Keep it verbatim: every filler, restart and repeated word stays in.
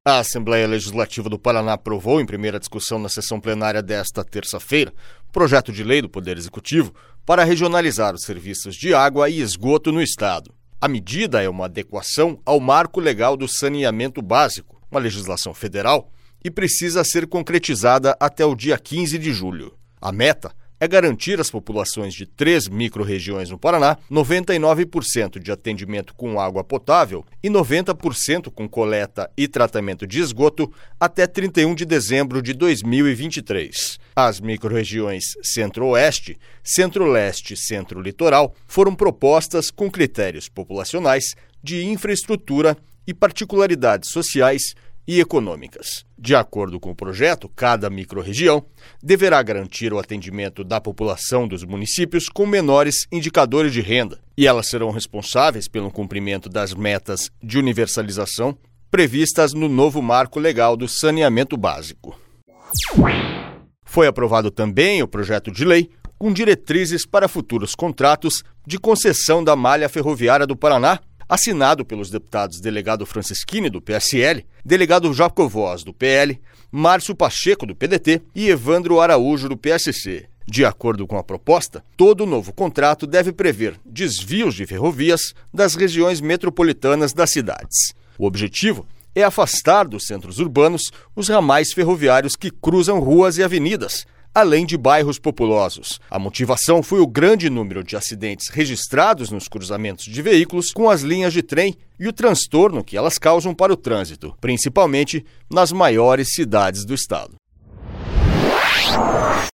A Assembleia Legislativa do Paraná aprovou, em primeira discussão na sessão plenária desta terça-feira, o projeto de lei do Poder Executivo para regionalizar os serviços de água e esgoto no Estado. A medida é uma adequação ao Marco Legal do Saneamento Básico, uma legislação federal, e precisa ser concretizada até o dia quinze de julho. A meta é garantir às populações de três micro-regiões no Paraná noventa e nove por cento de atendimento com água potável e noventa por cento com coleta e tratamento de esgoto até trinta e um de dezembro de dois mil e vinte e três. As micro-regiões Centro-Oeste, Centro-Leste e Centro-Litoral foram propostas com critérios populacionais, de infraestrutura e particularidades sociais e econômicas. De acordo com o projeto, cada microrregião deverá garantir o atendimento da população dos municípios com menores indicadores de renda, e elas serão responsáveis pelo cumprimento das metas de universalização previstas no novo Marco Legal do Saneamento Básico. Foi aprovado também o projeto de lei com diretrizes para futuros contratos de concessão da malha ferroviária do Paraná, assinado pelos deputados delegado Francisquini, do P S L, delegado Jacovós, do P L, Márcio Pacheco, do P D T e Evandro Araújo, do P S C. De acordo com a proposta, todo novo contrato deve prever desvios de ferrovias das regiões metropolitanas das cidades. O objetivo é afastar dos centros urbanos os ramais ferroviários que cruzam ruas e avenidas, além de bairros populosos. A motivação foi o grande número de acidentes registrados nos cruzamentos de veículos com as linhas de trem e o transtorno que elas causam para o trânsito, principalmente nas maiores cidades do estado.